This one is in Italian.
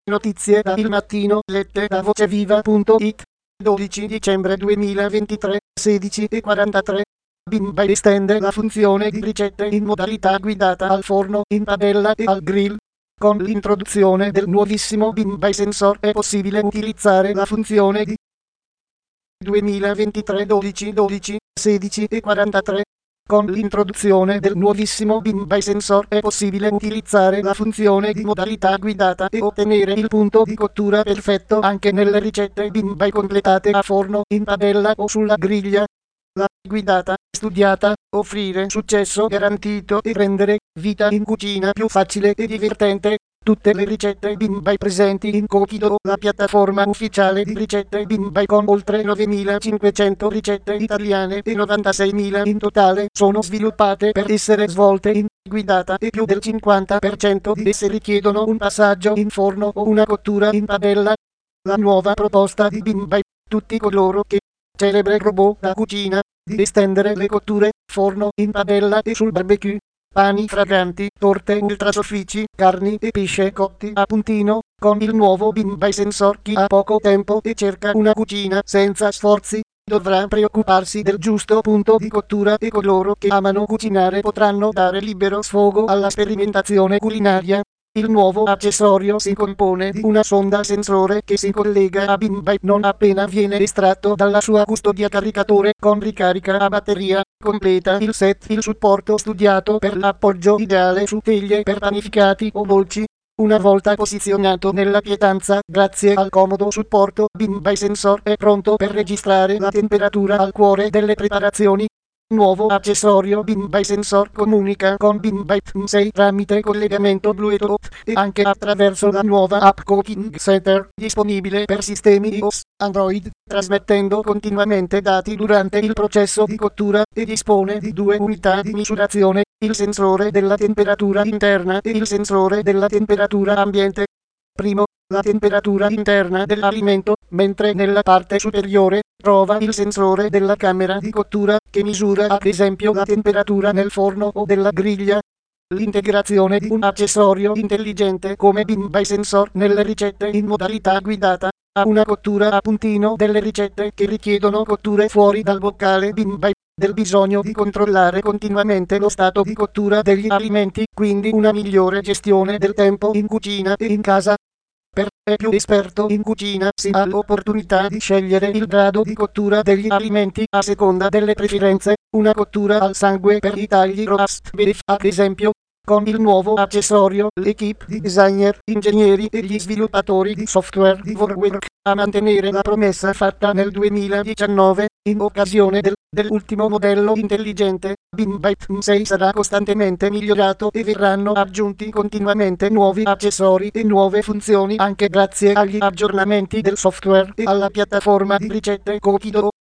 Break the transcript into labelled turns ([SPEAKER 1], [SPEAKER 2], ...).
[SPEAKER 1] Notizie da Il Mattino, lette da voceviva.it. 12 dicembre 2023, 16:43. Bimby estende la funzione di ricette in modalità guidata al forno, in padella e al grill. Con l'introduzione del nuovissimo Bimby Sensor è possibile utilizzare la funzione di 2023 12 16:43. Con l'introduzione del nuovissimo Bimby Sensor è possibile utilizzare la funzione di modalità guidata e ottenere il punto di cottura perfetto anche nelle ricette Bimby completate a forno, in padella o sulla griglia. La guidata, studiata, offrire successo garantito e rendere vita in cucina più facile e divertente. Tutte le ricette Bimby presenti in Cookidoo, la piattaforma ufficiale di ricette Bimby con oltre 9.500 ricette italiane e 96.000 in totale, sono sviluppate per essere svolte in guidata e più del 50% di esse richiedono un passaggio in forno o una cottura in padella. La nuova proposta di Bimby, tutti coloro che celebre robot da cucina, di estendere le cotture, forno, in padella e sul barbecue. Pani fragranti, torte ultra soffici, carni e pesce cotti a puntino. Con il nuovo Bimby Sensor chi ha poco tempo e cerca una cucina senza sforzi dovrà preoccuparsi del giusto punto di cottura e coloro che amano cucinare potranno dare libero sfogo alla sperimentazione culinaria. Il nuovo accessorio si compone di una sonda sensore che si collega a Bimby non appena viene estratto dalla sua custodia caricatore con ricarica a batteria. Completa il set il supporto studiato per l'appoggio ideale su teglie per panificati o dolci. Una volta posizionato nella pietanza, grazie al comodo supporto, Bimby Sensor è pronto per registrare la temperatura al cuore delle preparazioni. Nuovo accessorio Bimby Sensor comunica con Bimby 6 tramite collegamento Bluetooth e anche attraverso la nuova app Cooking Center, disponibile per sistemi iOS, Android, trasmettendo continuamente dati durante il processo di cottura, e dispone di due unità di misurazione, il sensore della temperatura interna e il sensore della temperatura ambiente. Primo, la temperatura interna dell'alimento, mentre nella parte superiore trova il sensore della camera di cottura, che misura ad esempio la temperatura nel forno o della griglia. L'integrazione di un accessorio intelligente come Bimby Sensor nelle ricette in modalità guidata a una cottura a puntino delle ricette che richiedono cotture fuori dal boccale Bimby, del bisogno di controllare continuamente lo stato di cottura degli alimenti, quindi una migliore gestione del tempo in cucina e in casa. Per è più esperto in cucina si ha l'opportunità di scegliere il grado di cottura degli alimenti a seconda delle preferenze, una cottura al sangue per i tagli roast beef ad esempio. Con il nuovo accessorio l'equipe di designer, ingegneri e gli sviluppatori di software di Workwork a mantenere la promessa fatta nel 2019, in occasione dell'ultimo modello intelligente. Bimby 6 sarà costantemente migliorato e verranno aggiunti continuamente nuovi accessori e nuove funzioni anche grazie agli aggiornamenti del software e alla piattaforma di ricette Cookidoo.